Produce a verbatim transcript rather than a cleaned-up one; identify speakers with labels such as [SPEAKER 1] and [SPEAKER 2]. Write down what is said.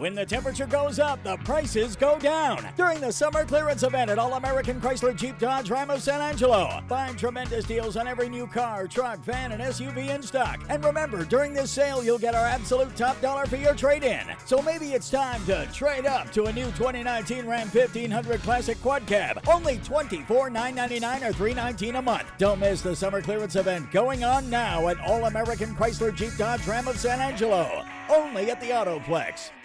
[SPEAKER 1] When the temperature goes up, the prices go down. During the summer clearance event at All-American Chrysler Jeep Dodge Ram of San Angelo. Find tremendous deals on every new car, truck, van, and S U V in stock. And remember, during this sale, you'll get our absolute top dollar for your trade-in. So maybe it's time to trade up to a new twenty nineteen Ram fifteen hundred Classic Quad Cab. Only twenty-four thousand nine hundred ninety-nine dollars or three hundred nineteen dollars a month. Don't miss the summer clearance event going on now at All-American Chrysler Jeep Dodge Ram of San Angelo. Only at the Autoplex.